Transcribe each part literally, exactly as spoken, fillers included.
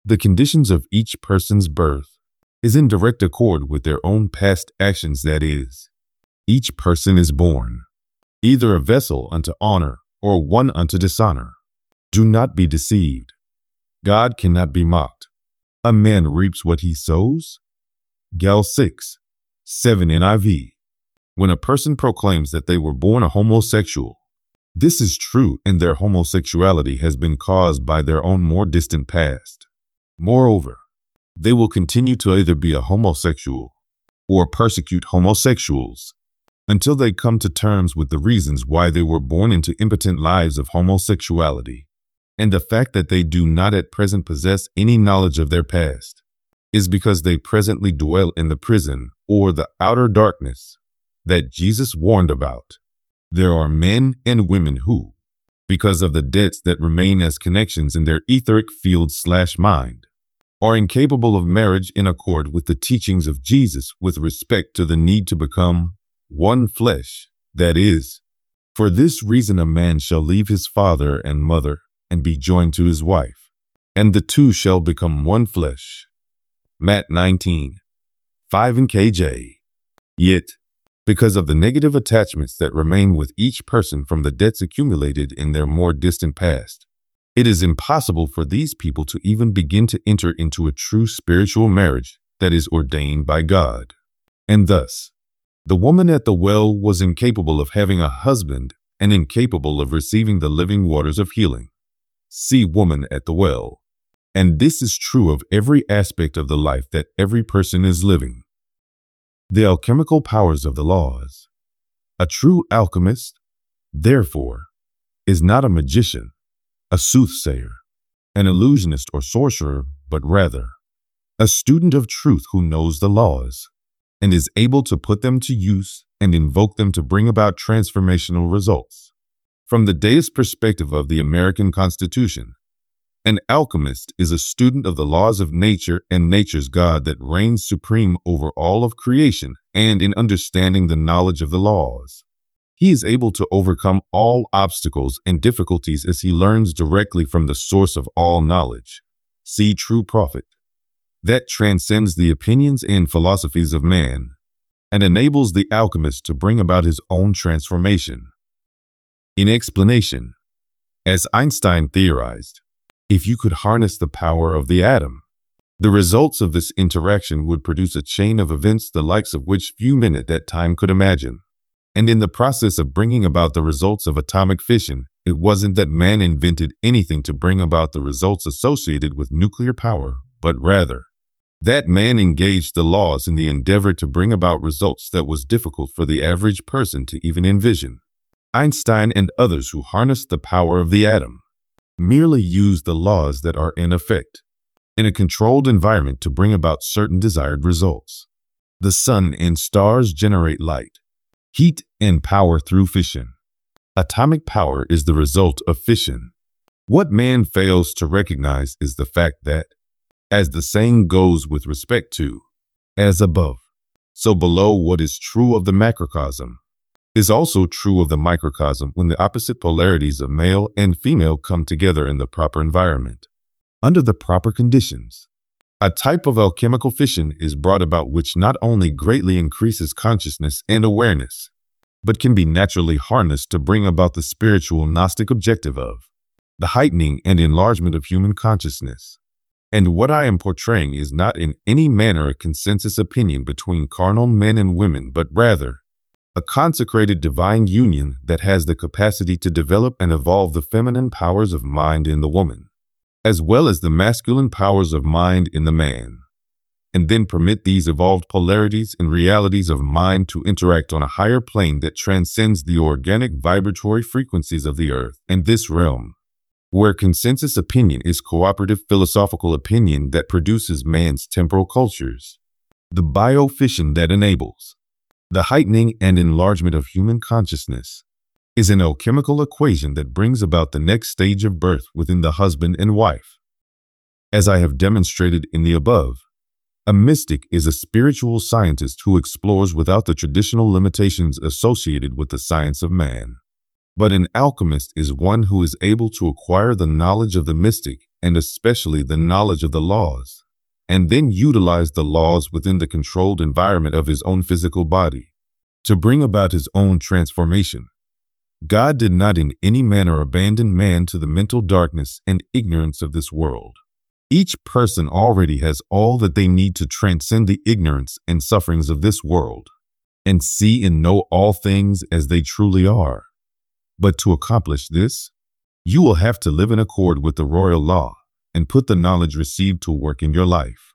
The conditions of each person's birth is in direct accord with their own past actions. That is, each person is born either a vessel unto honor or one unto dishonor. Do not be deceived. God cannot be mocked. A man reaps what he sows. Gal six, seven N I V. When a person proclaims that they were born a homosexual, this is true, and their homosexuality has been caused by their own more distant past. Moreover, they will continue to either be a homosexual or persecute homosexuals until they come to terms with the reasons why they were born into impotent lives of homosexuality, and the fact that they do not at present possess any knowledge of their past is because they presently dwell in the prison or the outer darkness that Jesus warned about. There are men and women who, because of the debts that remain as connections in their etheric field slash mind, are incapable of marriage in accord with the teachings of Jesus with respect to the need to become one flesh. That is, for this reason a man shall leave his father and mother and be joined to his wife, and the two shall become one flesh. Matt nineteen, five in K J. Yet, because of the negative attachments that remain with each person from the debts accumulated in their more distant past, it is impossible for these people to even begin to enter into a true spiritual marriage that is ordained by God. And thus, the woman at the well was incapable of having a husband and incapable of receiving the living waters of healing. See Woman at the Well. And this is true of every aspect of the life that every person is living. The alchemical powers of the laws. A true alchemist, therefore, is not a magician, a soothsayer, an illusionist or sorcerer, but rather a student of truth who knows the laws and is able to put them to use and invoke them to bring about transformational results. From the deist perspective of the American Constitution, an alchemist is a student of the laws of nature and nature's God that reigns supreme over all of creation, and in understanding the knowledge of the laws, he is able to overcome all obstacles and difficulties as he learns directly from the source of all knowledge. See True Prophet. That transcends the opinions and philosophies of man and enables the alchemist to bring about his own transformation. In explanation, as Einstein theorized, if you could harness the power of the atom, the results of this interaction would produce a chain of events the likes of which few men at that time could imagine. And in the process of bringing about the results of atomic fission, it wasn't that man invented anything to bring about the results associated with nuclear power, but rather that man engaged the laws in the endeavor to bring about results that was difficult for the average person to even envision. Einstein and others who harnessed the power of the atom merely used the laws that are in effect in a controlled environment to bring about certain desired results. The sun and stars generate light, heat, and power through fission. Atomic power is the result of fission. What man fails to recognize is the fact that, as the saying goes with respect to, as above, so below, what is true of the macrocosm is also true of the microcosm when the opposite polarities of male and female come together in the proper environment. Under the proper conditions, a type of alchemical fission is brought about which not only greatly increases consciousness and awareness, but can be naturally harnessed to bring about the spiritual Gnostic objective of the heightening and enlargement of human consciousness. And what I am portraying is not in any manner a consensus opinion between carnal men and women, but rather a consecrated divine union that has the capacity to develop and evolve the feminine powers of mind in the woman, as well as the masculine powers of mind in the man, and then permit these evolved polarities and realities of mind to interact on a higher plane that transcends the organic vibratory frequencies of the earth and this realm, where consensus opinion is cooperative philosophical opinion that produces man's temporal cultures. The biofission that enables the heightening and enlargement of human consciousness is an alchemical equation that brings about the next stage of birth within the husband and wife. As I have demonstrated in the above, a mystic is a spiritual scientist who explores without the traditional limitations associated with the science of man. But an alchemist is one who is able to acquire the knowledge of the mystic, and especially the knowledge of the laws, and then utilize the laws within the controlled environment of his own physical body to bring about his own transformation. God did not in any manner abandon man to the mental darkness and ignorance of this world. Each person already has all that they need to transcend the ignorance and sufferings of this world and see and know all things as they truly are. But to accomplish this, you will have to live in accord with the royal law and put the knowledge received to work in your life.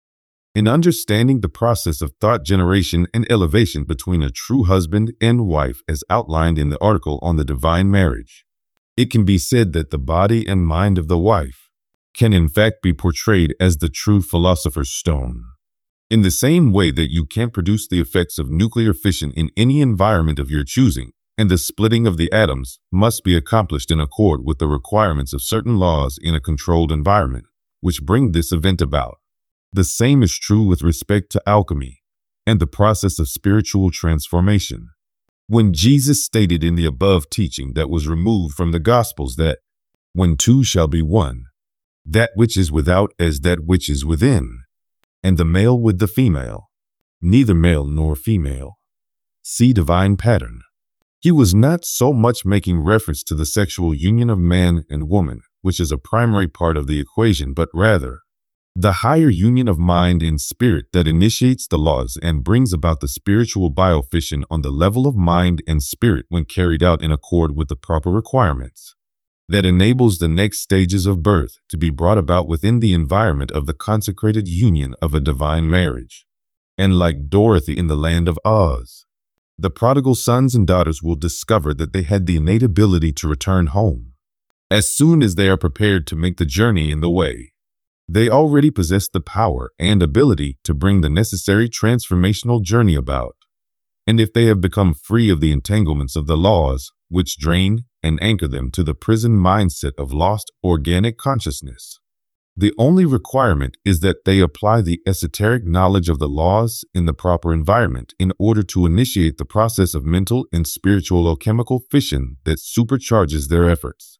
In understanding the process of thought generation and elevation between a true husband and wife as outlined in the article on the divine marriage, it can be said that the body and mind of the wife can in fact be portrayed as the true philosopher's stone. In the same way that you can't produce the effects of nuclear fission in any environment of your choosing, and the splitting of the atoms must be accomplished in accord with the requirements of certain laws in a controlled environment, which bring this event about. The same is true with respect to alchemy and the process of spiritual transformation. When Jesus stated in the above teaching that was removed from the Gospels that, when two shall be one, that which is without as that which is within, and the male with the female, neither male nor female. See divine pattern. He was not so much making reference to the sexual union of man and woman, which is a primary part of the equation, but rather the higher union of mind and spirit that initiates the laws and brings about the spiritual biofission on the level of mind and spirit when carried out in accord with the proper requirements, that enables the next stages of birth to be brought about within the environment of the consecrated union of a divine marriage. And like Dorothy in the Land of Oz, the prodigal sons and daughters will discover that they had the innate ability to return home. As soon as they are prepared to make the journey in the way, they already possess the power and ability to bring the necessary transformational journey about. And if they have become free of the entanglements of the laws, which drain and anchor them to the prison mindset of lost organic consciousness, the only requirement is that they apply the esoteric knowledge of the laws in the proper environment in order to initiate the process of mental and spiritual alchemical fission that supercharges their efforts.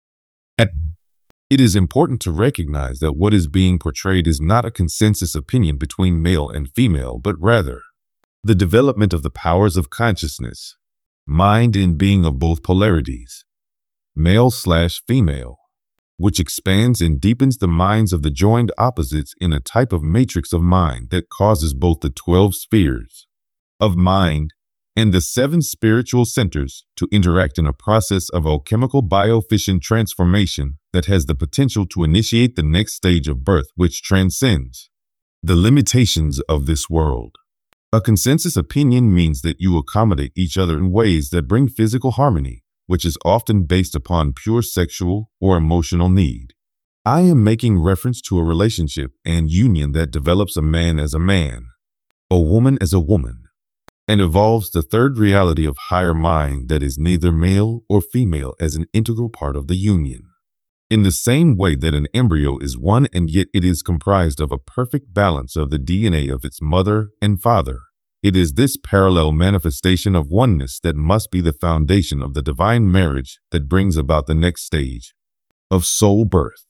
It is important to recognize that what is being portrayed is not a consensus opinion between male and female, but rather the development of the powers of consciousness, mind and being of both polarities, male slash female, which expands and deepens the minds of the joined opposites in a type of matrix of mind that causes both the twelve spheres of mind and the seven spiritual centers to interact in a process of alchemical biofission transformation that has the potential to initiate the next stage of birth, which transcends the limitations of this world. A consensus opinion means that you accommodate each other in ways that bring physical harmony, which is often based upon pure sexual or emotional need. I am making reference to a relationship and union that develops a man as a man, a woman as a woman, and evolves the third reality of higher mind that is neither male or female as an integral part of the union. In the same way that an embryo is one and yet it is comprised of a perfect balance of the D N A of its mother and father, it is this parallel manifestation of oneness that must be the foundation of the divine marriage that brings about the next stage of soul birth.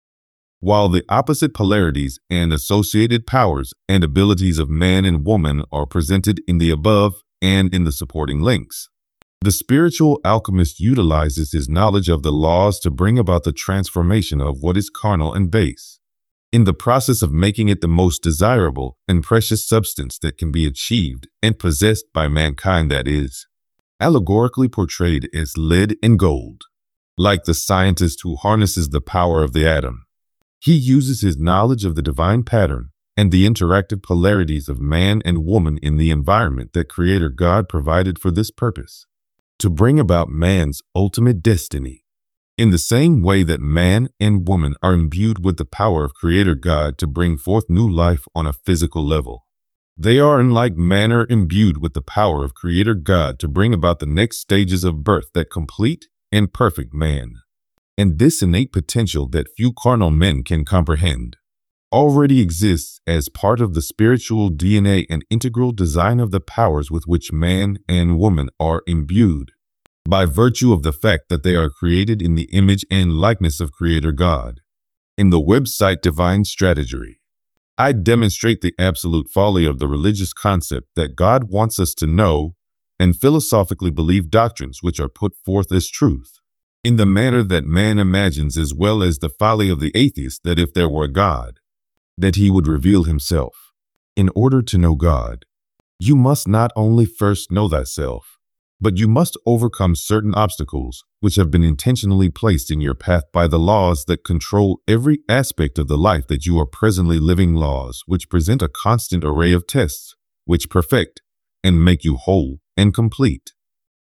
While the opposite polarities and associated powers and abilities of man and woman are presented in the above and in the supporting links, the spiritual alchemist utilizes his knowledge of the laws to bring about the transformation of what is carnal and base, in the process of making it the most desirable and precious substance that can be achieved and possessed by mankind, that is, allegorically portrayed as lead and gold. Like the scientist who harnesses the power of the atom, he uses his knowledge of the divine pattern and the interactive polarities of man and woman in the environment that Creator God provided for this purpose, to bring about man's ultimate destiny. In the same way that man and woman are imbued with the power of Creator God to bring forth new life on a physical level, they are in like manner imbued with the power of Creator God to bring about the next stages of birth that complete and perfect man. And this innate potential that few carnal men can comprehend already exists as part of the spiritual D N A and integral design of the powers with which man and woman are imbued. by virtue of the fact that they are created in the image and likeness of Creator God. In the website Divine Strategy, I demonstrate the absolute folly of the religious concept that God wants us to know and philosophically believe doctrines which are put forth as truth, in the manner that man imagines, as well as the folly of the atheist that if there were God, that he would reveal himself. In order to know God, you must not only first know thyself, but you must overcome certain obstacles which have been intentionally placed in your path by the laws that control every aspect of the life that you are presently living, laws which present a constant array of tests, which perfect and make you whole and complete.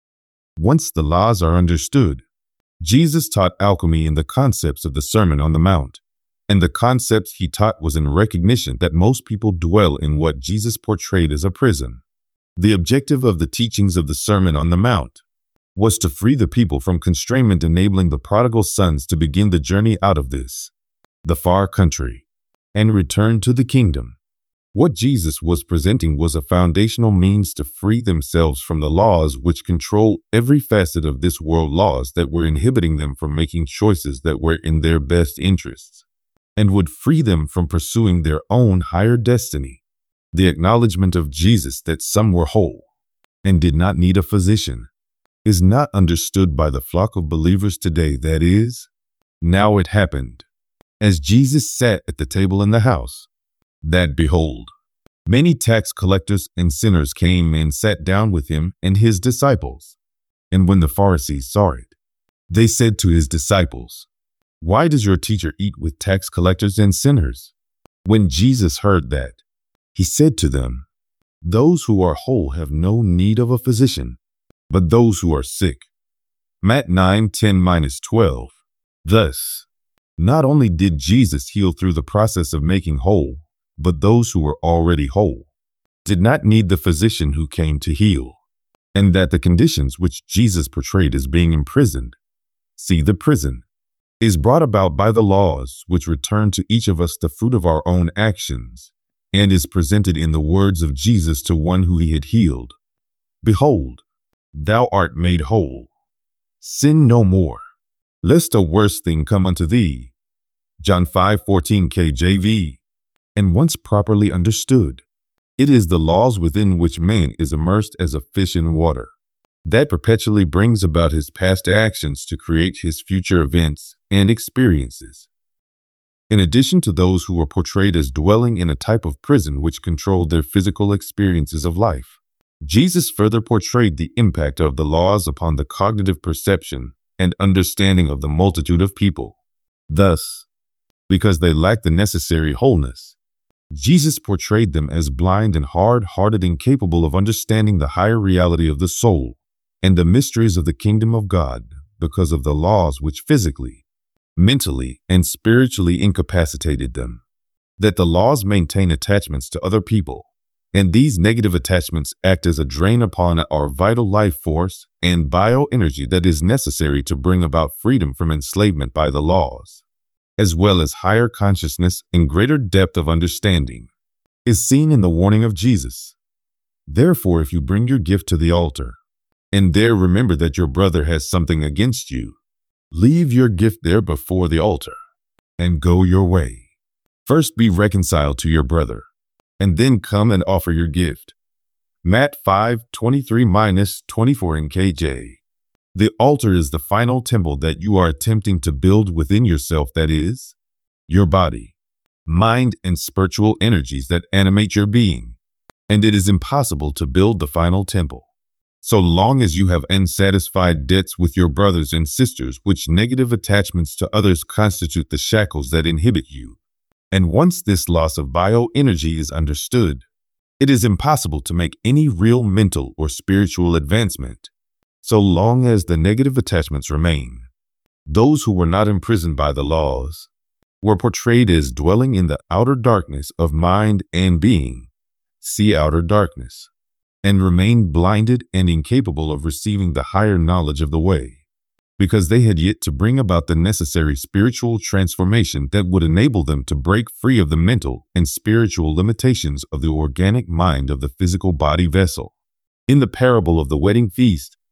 Once the laws are understood, Jesus taught alchemy in the concepts of the Sermon on the Mount, and the concepts he taught was in recognition that most people dwell in what Jesus portrayed as a prison. The objective of the teachings of the Sermon on the Mount was to free the people from constrainment, enabling the prodigal sons to begin the journey out of this, the far country, and return to the kingdom. What Jesus was presenting was a foundational means to free themselves from the laws which control every facet of this world, laws that were inhibiting them from making choices that were in their best interests, and would free them from pursuing their own higher destiny. The acknowledgement of Jesus that some were whole and did not need a physician is not understood by the flock of believers today. That is, now it happened, as Jesus sat at the table in the house, that behold, many tax collectors and sinners came and sat down with him and his disciples. And when the Pharisees saw it, they said to his disciples, "Why does your teacher eat with tax collectors and sinners?" When Jesus heard that, he said to them, "Those who are whole have no need of a physician, but those who are sick." Matt nine ten to twelve. Thus, not only did Jesus heal through the process of making whole, but those who were already whole did not need the physician who came to heal, and that the conditions which Jesus portrayed as being imprisoned, see the prison, is brought about by the laws which return to each of us the fruit of our own actions, and is presented in the words of Jesus to one who he had healed. "Behold, thou art made whole. Sin no more, lest a worse thing come unto thee." John five fourteen K J V. And once properly understood, it is the laws within which man is immersed as a fish in water that perpetually brings about his past actions to create his future events and experiences. In addition to those who were portrayed as dwelling in a type of prison which controlled their physical experiences of life, Jesus further portrayed the impact of the laws upon the cognitive perception and understanding of the multitude of people. Thus, because they lacked the necessary wholeness, Jesus portrayed them as blind and hard-hearted, incapable of understanding the higher reality of the soul and the mysteries of the kingdom of God because of the laws which physically, mentally, and spiritually incapacitated them. That the laws maintain attachments to other people, and these negative attachments act as a drain upon our vital life force and bioenergy that is necessary to bring about freedom from enslavement by the laws, as well as higher consciousness and greater depth of understanding, is seen in the warning of Jesus. Therefore, if you bring your gift to the altar, and there remember that your brother has something against you, leave your gift there before the altar, and go your way. First be reconciled to your brother, and then come and offer your gift. Matt five twenty-three to twenty-four in K J. The altar is the final temple that you are attempting to build within yourself, that is, your body, mind, and spiritual energies that animate your being, and it is impossible to build the final temple so long as you have unsatisfied debts with your brothers and sisters, which negative attachments to others constitute the shackles that inhibit you. And once this loss of bioenergy is understood, it is impossible to make any real mental or spiritual advancement so long as the negative attachments remain. Those who were not imprisoned by the laws were portrayed as dwelling in the outer darkness of mind and being, see outer darkness, and remained blinded and incapable of receiving the higher knowledge of the way, because they had yet to bring about the necessary spiritual transformation that would enable them to break free of the mental and spiritual limitations of the organic mind of the physical body vessel. In the parable of the wedding feast,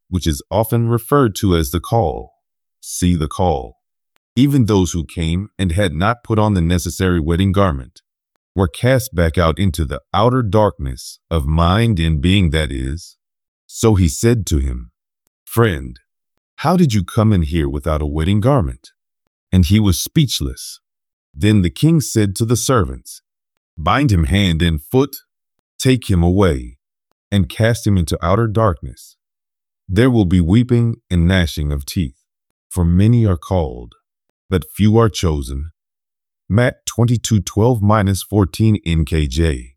which is often referred to as the call. See the call. Even those who came and had not put on the necessary wedding garment were cast back out into the outer darkness of mind and being, that is. So he said to him, "Friend, how did you come in here without a wedding garment?" And he was speechless. Then the king said to the servants, "Bind him hand and foot, take him away, and cast him into outer darkness. There will be weeping and gnashing of teeth, for many are called, but few are chosen." Matt twenty-two twelve to fourteen N K J.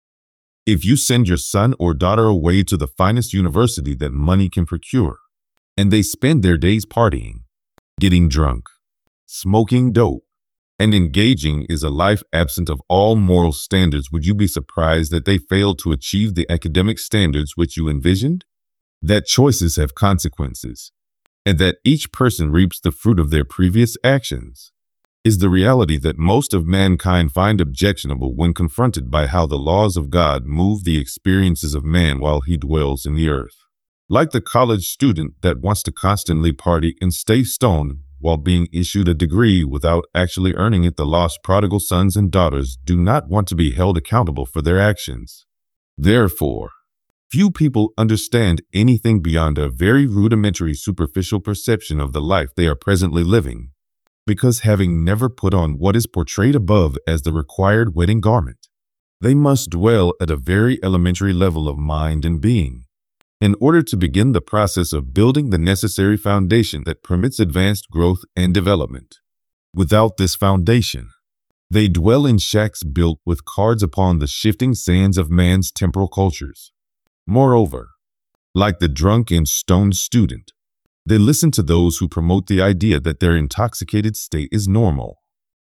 If you send your son or daughter away to the finest university that money can procure, and they spend their days partying, getting drunk, smoking dope, and engaging is a life absent of all moral standards, would you be surprised that they fail to achieve the academic standards which you envisioned? That choices have consequences, and that each person reaps the fruit of their previous actions, is the reality that most of mankind find objectionable when confronted by how the laws of God move the experiences of man while he dwells in the earth. Like the college student that wants to constantly party and stay stoned while being issued a degree without actually earning it, the lost prodigal sons and daughters do not want to be held accountable for their actions. Therefore, few people understand anything beyond a very rudimentary, superficial perception of the life they are presently living, because having never put on what is portrayed above as the required wedding garment, they must dwell at a very elementary level of mind and being in order to begin the process of building the necessary foundation that permits advanced growth and development. Without this foundation, they dwell in shacks built with cards upon the shifting sands of man's temporal cultures. Moreover, like the drunk and stoned student, they listen to those who promote the idea that their intoxicated state is normal.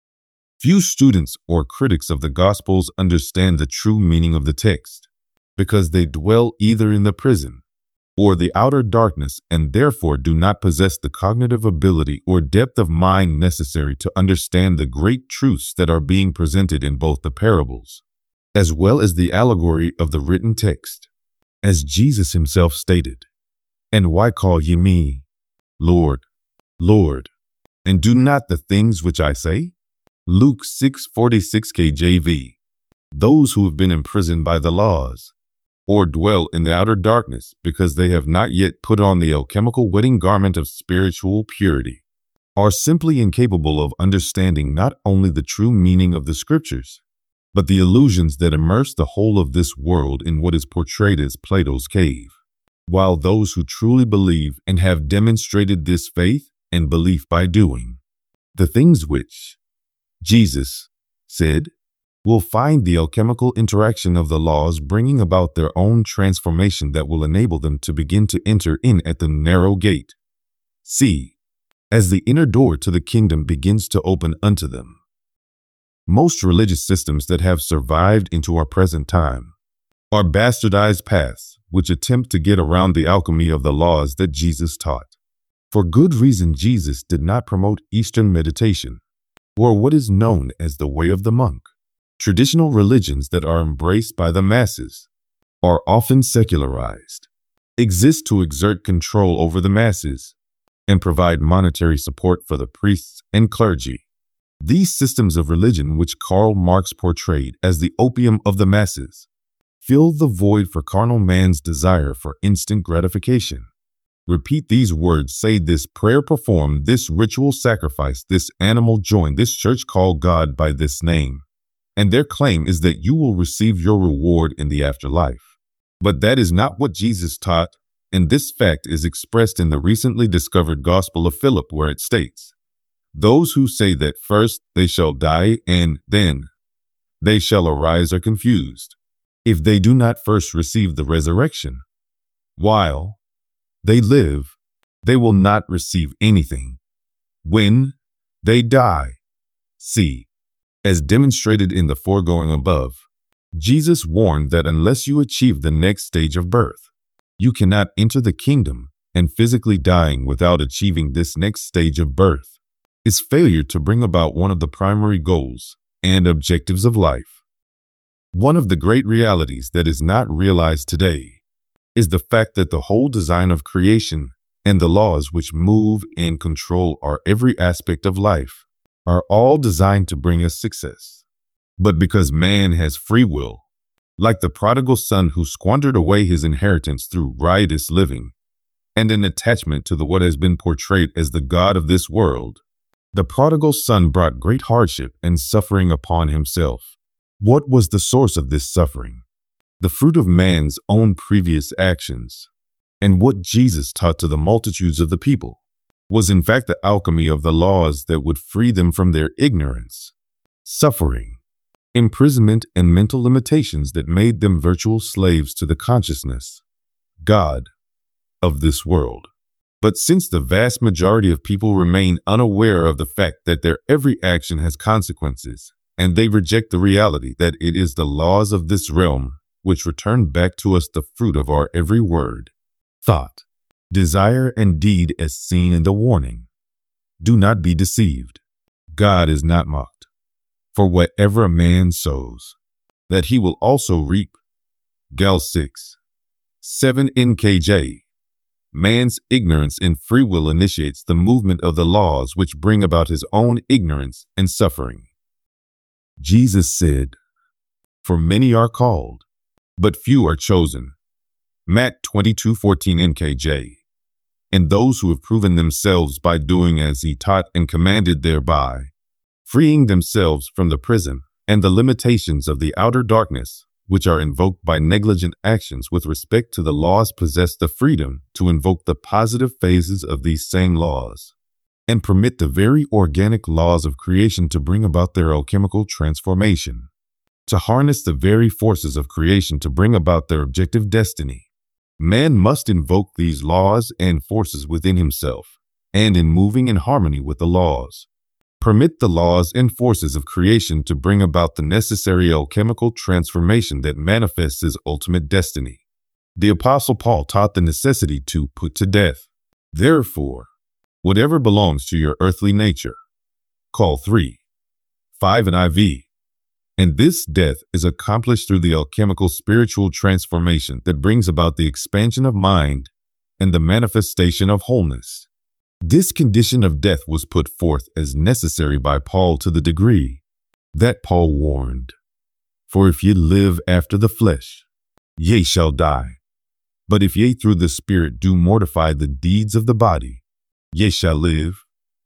Few students or critics of the Gospels understand the true meaning of the text, because they dwell either in the prison or the outer darkness and therefore do not possess the cognitive ability or depth of mind necessary to understand the great truths that are being presented in both the parables, as well as the allegory of the written text. As Jesus himself stated, "And why call ye me Lord, Lord, and do not the things which I say?" Luke six forty-six K J V. Those who have been imprisoned by the laws, or dwell in the outer darkness because they have not yet put on the alchemical wedding garment of spiritual purity, are simply incapable of understanding not only the true meaning of the scriptures, but the illusions that immerse the whole of this world in what is portrayed as Plato's cave. While those who truly believe and have demonstrated this faith and belief by doing the things which Jesus said, will find the alchemical interaction of the laws bringing about their own transformation that will enable them to begin to enter in at the narrow gate. See, as the inner door to the kingdom begins to open unto them. Most religious systems that have survived into our present time are bastardized paths which attempt to get around the alchemy of the laws that Jesus taught. For good reason, Jesus did not promote Eastern meditation, or what is known as the way of the monk. Traditional religions that are embraced by the masses are often secularized, exist to exert control over the masses, and provide monetary support for the priests and clergy. These systems of religion, which Karl Marx portrayed as the opium of the masses, fill the void for carnal man's desire for instant gratification. Repeat these words, say this prayer, perform this ritual sacrifice, this animal join this church, call God by this name, and their claim is that you will receive your reward in the afterlife. But that is not what Jesus taught, and this fact is expressed in the recently discovered Gospel of Philip, where it states, "Those who say that first they shall die and then they shall arise are confused, if they do not first receive the resurrection. While they live, they will not receive anything. When they die." See, as demonstrated in the foregoing above, Jesus warned that unless you achieve the next stage of birth, you cannot enter the kingdom, and physically dying without achieving this next stage of birth is failure to bring about one of the primary goals and objectives of life. One of the great realities that is not realized today is the fact that the whole design of creation and the laws which move and control our every aspect of life are all designed to bring us success. But because man has free will, like the prodigal son who squandered away his inheritance through riotous living and an attachment to the what has been portrayed as the God of this world, the prodigal son brought great hardship and suffering upon himself. What was the source of this suffering? The fruit of man's own previous actions. And what Jesus taught to the multitudes of the people was in fact the alchemy of the laws that would free them from their ignorance, suffering, imprisonment, and mental limitations that made them virtual slaves to the consciousness, God, of this world. But since the vast majority of people remain unaware of the fact that their every action has consequences, and they reject the reality that it is the laws of this realm which return back to us the fruit of our every word, thought, desire, and deed as seen in the warning. Do not be deceived. God is not mocked. For whatever a man sows, that he will also reap. Gal six, seven N K J. Man's ignorance in free will initiates the movement of the laws which bring about his own ignorance and suffering. Jesus said, "For many are called, but few are chosen." Matt twenty-two fourteen N K J. And those who have proven themselves by doing as he taught and commanded thereby, freeing themselves from the prison and the limitations of the outer darkness, which are invoked by negligent actions with respect to the laws, possess the freedom to invoke the positive phases of these same laws, and permit the very organic laws of creation to bring about their alchemical transformation, to harness the very forces of creation to bring about their objective destiny. Man must invoke these laws and forces within himself, and in moving in harmony with the laws, permit the laws and forces of creation to bring about the necessary alchemical transformation that manifests his ultimate destiny. The Apostle Paul taught the necessity to put to death, therefore, whatever belongs to your earthly nature. Call three, five N I V. And this death is accomplished through the alchemical spiritual transformation that brings about the expansion of mind and the manifestation of wholeness. This condition of death was put forth as necessary by Paul to the degree that Paul warned, "For if ye live after the flesh, ye shall die. But if ye through the Spirit do mortify the deeds of the body, ye shall live."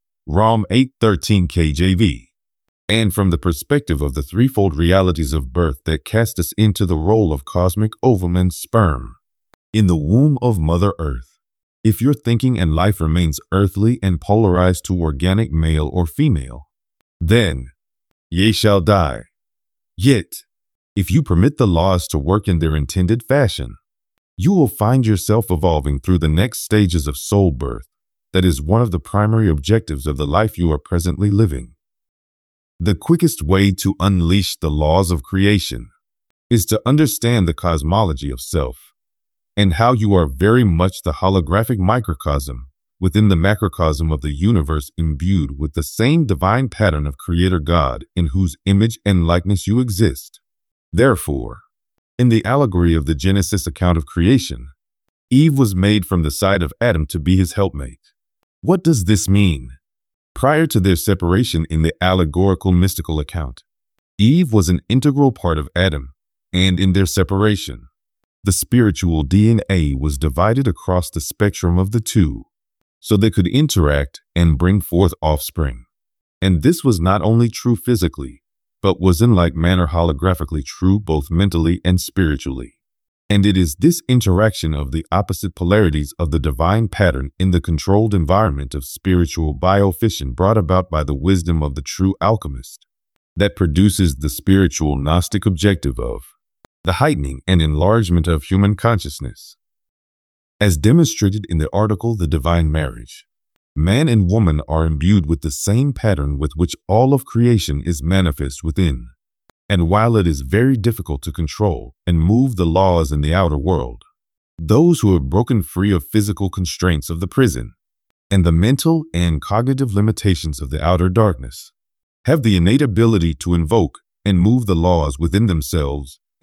Rom eight thirteen K J V. And from the perspective of the threefold realities of birth that cast us into the role of cosmic ovum and sperm in the womb of Mother Earth, if your thinking and life remains earthly and polarized to organic male or female, then ye shall die. Yet, if you permit the laws to work in their intended fashion, you will find yourself evolving through the next stages of soul birth. That is one of the primary objectives of the life you are presently living. The quickest way to unleash the laws of creation is to understand the cosmology of self, and how you are very much the holographic microcosm within the macrocosm of the universe, imbued with the same divine pattern of Creator God in whose image and likeness you exist. Therefore, in the allegory of the Genesis account of creation, Eve was made from the side of Adam to be his helpmate. What does this mean? Prior to their separation in the allegorical mystical account, Eve was an integral part of Adam, and in their separation, the spiritual D N A was divided across the spectrum of the two, so they could interact and bring forth offspring. And this was not only true physically, but was in like manner holographically true both mentally and spiritually. And it is this interaction of the opposite polarities of the divine pattern in the controlled environment of spiritual biofission brought about by the wisdom of the true alchemist that produces the spiritual Gnostic objective of the heightening and enlargement of human consciousness. As demonstrated in the article The Divine Marriage, man and woman are imbued with the same pattern with which all of creation is manifest within. And while it is very difficult to control and move the laws in the outer world, those who have broken free of physical constraints of the prison and the mental and cognitive limitations of the outer darkness have the innate ability to invoke and move the laws within themselves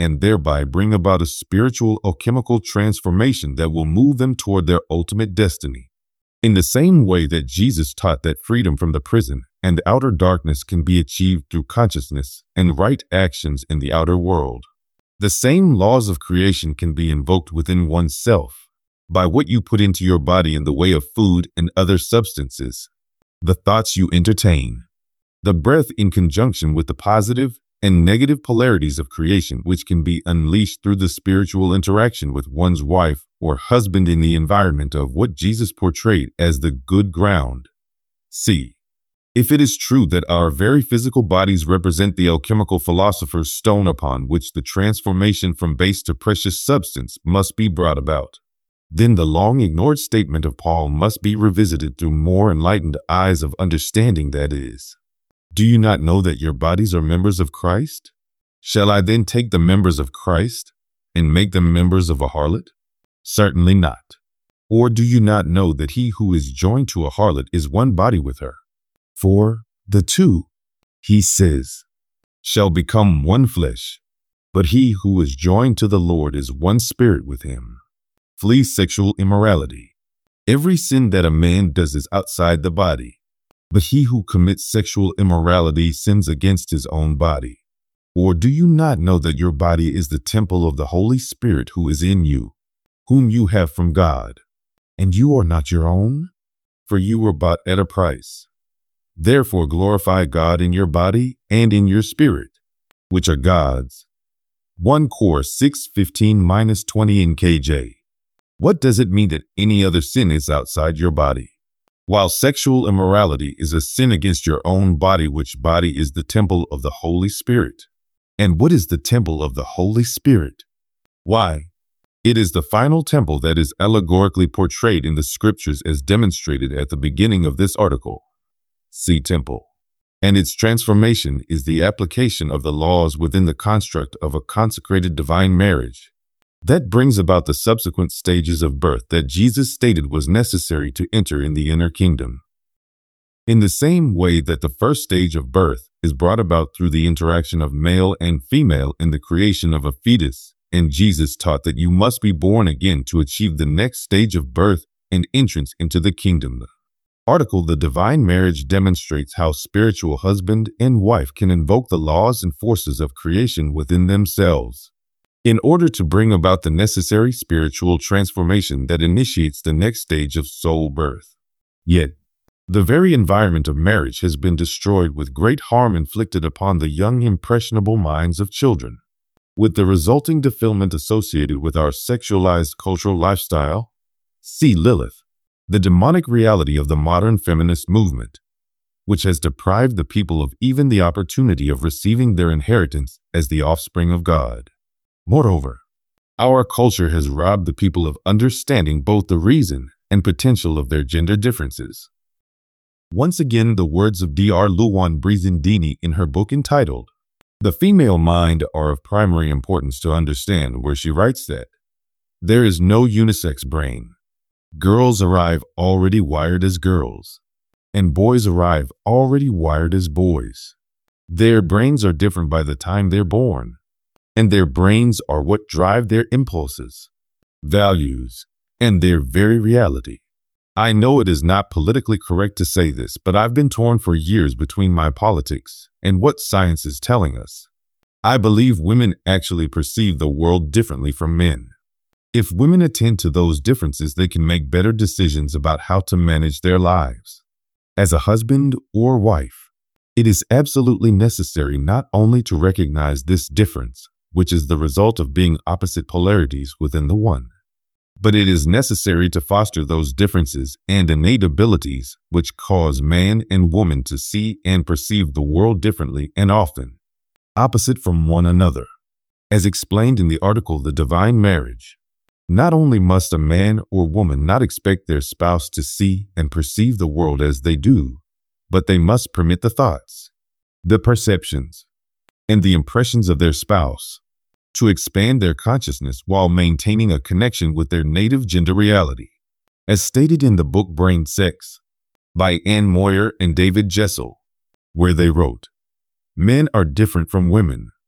and thereby bring about a spiritual or chemical transformation that will move them toward their ultimate destiny. In the same way that Jesus taught that freedom from the prison and the outer darkness can be achieved through consciousness and right actions in the outer world, the same laws of creation can be invoked within oneself by what you put into your body in the way of food and other substances, the thoughts you entertain, the breath in conjunction with the positive and negative polarities of creation, which can be unleashed through the spiritual interaction with one's wife or husband in the environment of what Jesus portrayed as the good ground. See, if it is true that our very physical bodies represent the alchemical philosopher's stone upon which the transformation from base to precious substance must be brought about, then the long-ignored statement of Paul must be revisited through more enlightened eyes of understanding, that is, do you not know that your bodies are members of Christ? Shall I then take the members of Christ and make them members of a harlot? Certainly not. Or do you not know that he who is joined to a harlot is one body with her? For the two, he says, shall become one flesh, but he who is joined to the Lord is one spirit with him. Flee sexual immorality. Every sin that a man does is outside the body, but he who commits sexual immorality sins against his own body. Or do you not know that your body is the temple of the Holy Spirit who is in you, whom you have from God, and you are not your own? For you were bought at a price. Therefore glorify God in your body and in your spirit, which are God's. First Cor six fifteen to twenty in K J. What does it mean that any other sin is outside your body? While sexual immorality is a sin against your own body, which body is the temple of the Holy Spirit. And what is the temple of the Holy Spirit? Why, it is the final temple that is allegorically portrayed in the scriptures as demonstrated at the beginning of this article. See temple. And its transformation is the application of the laws within the construct of a consecrated divine marriage. That brings about the subsequent stages of birth that Jesus stated was necessary to enter in the inner kingdom. In the same way that the first stage of birth is brought about through the interaction of male and female in the creation of a fetus, and Jesus taught that you must be born again to achieve the next stage of birth and entrance into the kingdom. The article The Divine Marriage demonstrates how spiritual husband and wife can invoke the laws and forces of creation within themselves in order to bring about the necessary spiritual transformation that initiates the next stage of soul birth. Yet, the very environment of marriage has been destroyed with great harm inflicted upon the young impressionable minds of children, with the resulting defilement associated with our sexualized cultural lifestyle. See Lilith, the demonic reality of the modern feminist movement, which has deprived the people of even the opportunity of receiving their inheritance as the offspring of God. Moreover, our culture has robbed the people of understanding both the reason and potential of their gender differences. Once again, the words of Doctor Luan Brizendini in her book entitled The Female Mind are of primary importance to understand, where she writes that there is no unisex brain. Girls arrive already wired as girls, and boys arrive already wired as boys. Their brains are different by the time they're born, and their brains are what drive their impulses, values, and their very reality. I know it is not politically correct to say this, but I've been torn for years between my politics and what science is telling us. I believe women actually perceive the world differently from men. If women attend to those differences, they can make better decisions about how to manage their lives. As a husband or wife, it is absolutely necessary not only to recognize this difference, which is the result of being opposite polarities within the one, but it is necessary to foster those differences and innate abilities which cause man and woman to see and perceive the world differently and often opposite from one another. As explained in the article The Divine Marriage, not only must a man or woman not expect their spouse to see and perceive the world as they do, but they must permit the thoughts, the perceptions, and the impressions of their spouse to expand their consciousness while maintaining a connection with their native gender reality. As stated in the book Brain Sex by Ann Moyer and David Jessel, where they wrote, men are different from women.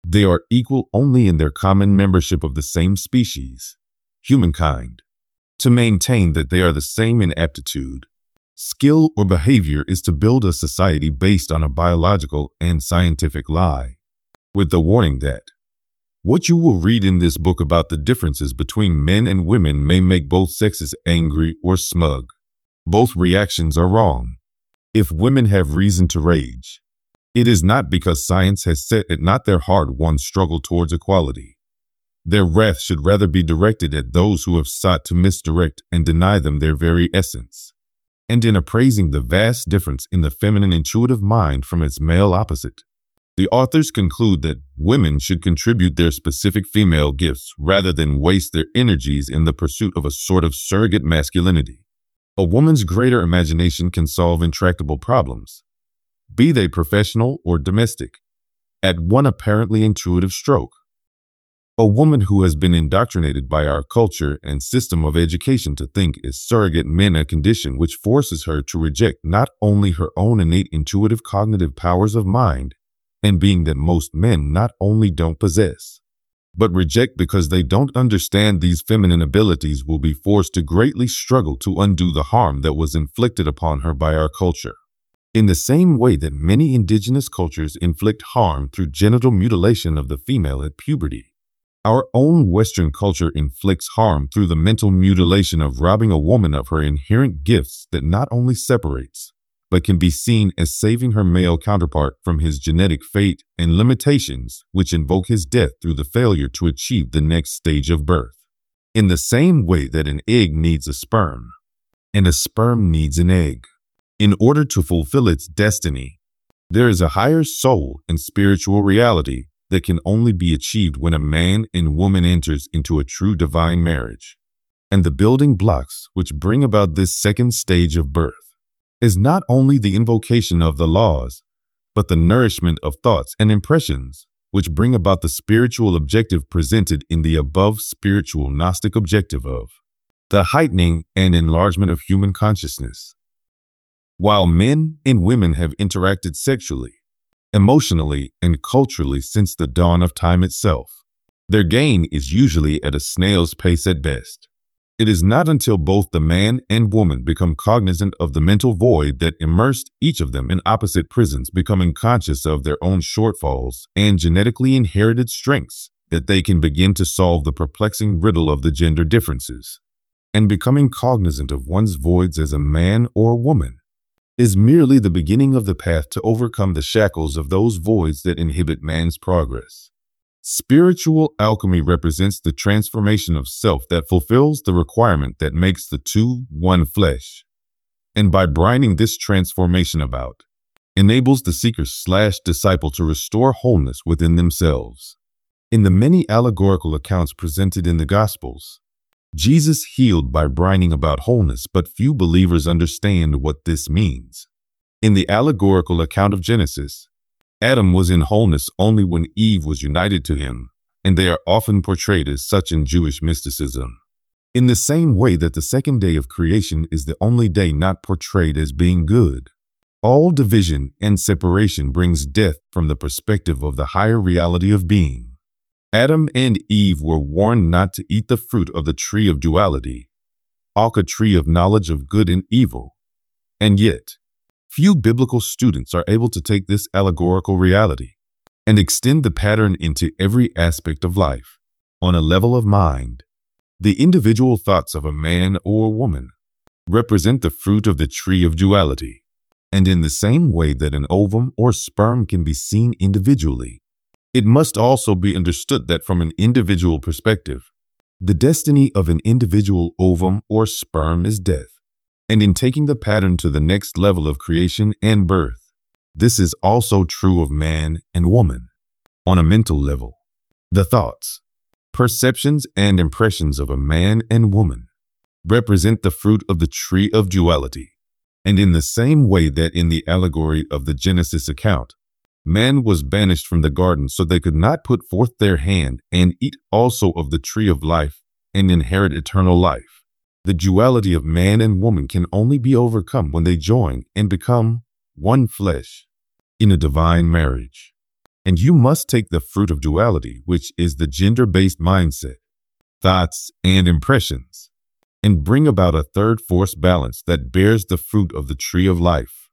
They are equal only in their common membership of the same species, humankind. To maintain that they are the same in aptitude, skill, or behavior is to build a society based on a biological and scientific lie, with the warning that what you will read in this book about the differences between men and women may make both sexes angry or smug. Both reactions are wrong. If women have reason to rage, it is not because science has set it not their hard-won struggle towards equality. Their wrath should rather be directed at those who have sought to misdirect and deny them their very essence. And in appraising the vast difference in the feminine intuitive mind from its male opposite, the authors conclude that women should contribute their specific female gifts rather than waste their energies in the pursuit of a sort of surrogate masculinity. A woman's greater imagination can solve intractable problems, be they professional or domestic, at one apparently intuitive stroke. A woman who has been indoctrinated by our culture and system of education to think is surrogate men a condition which forces her to reject not only her own innate intuitive cognitive powers of mind and being that most men not only don't possess, but reject because they don't understand these feminine abilities, will be forced to greatly struggle to undo the harm that was inflicted upon her by our culture. In the same way that many indigenous cultures inflict harm through genital mutilation of the female at puberty, our own Western culture inflicts harm through the mental mutilation of robbing a woman of her inherent gifts that not only separates, but can be seen as saving her male counterpart from his genetic fate and limitations, which invoke his death through the failure to achieve the next stage of birth. In the same way that an egg needs a sperm, and a sperm needs an egg, in order to fulfill its destiny, there is a higher soul and spiritual reality that can only be achieved when a man and woman enters into a true divine marriage. And the building blocks which bring about this second stage of birth is not only the invocation of the laws, but the nourishment of thoughts and impressions which bring about the spiritual objective presented in the above spiritual Gnostic objective of the heightening and enlargement of human consciousness. While men and women have interacted sexually, emotionally, and culturally since the dawn of time itself, their gain is usually at a snail's pace at best. It is not until both the man and woman become cognizant of the mental void that immersed each of them in opposite prisons, becoming conscious of their own shortfalls and genetically inherited strengths, that they can begin to solve the perplexing riddle of the gender differences. And becoming cognizant of one's voids as a man or a woman is merely the beginning of the path to overcome the shackles of those voids that inhibit man's progress. Spiritual alchemy represents the transformation of self that fulfills the requirement that makes the two one flesh, and by bringing this transformation about, enables the seeker slash disciple to restore wholeness within themselves. In the many allegorical accounts presented in the Gospels, Jesus healed by bringing about wholeness, but few believers understand what this means. In the allegorical account of Genesis, Adam was in wholeness only when Eve was united to him, and they are often portrayed as such in Jewish mysticism. In the same way that the second day of creation is the only day not portrayed as being good, all division and separation brings death from the perspective of the higher reality of being. Adam and Eve were warned not to eat the fruit of the tree of duality, a tree of knowledge of good and evil, and yet, few biblical students are able to take this allegorical reality and extend the pattern into every aspect of life. On a level of mind, the individual thoughts of a man or a woman represent the fruit of the tree of duality, and in the same way that an ovum or sperm can be seen individually, it must also be understood that from an individual perspective, the destiny of an individual ovum or sperm is death. And in taking the pattern to the next level of creation and birth, this is also true of man and woman. On a mental level, the thoughts, perceptions, and impressions of a man and woman represent the fruit of the tree of duality. And in the same way that in the allegory of the Genesis account, man was banished from the garden so they could not put forth their hand and eat also of the tree of life and inherit eternal life. The duality of man and woman can only be overcome when they join and become one flesh in a divine marriage. And you must take the fruit of duality, which is the gender-based mindset, thoughts, and impressions, and bring about a third force balance that bears the fruit of the tree of life.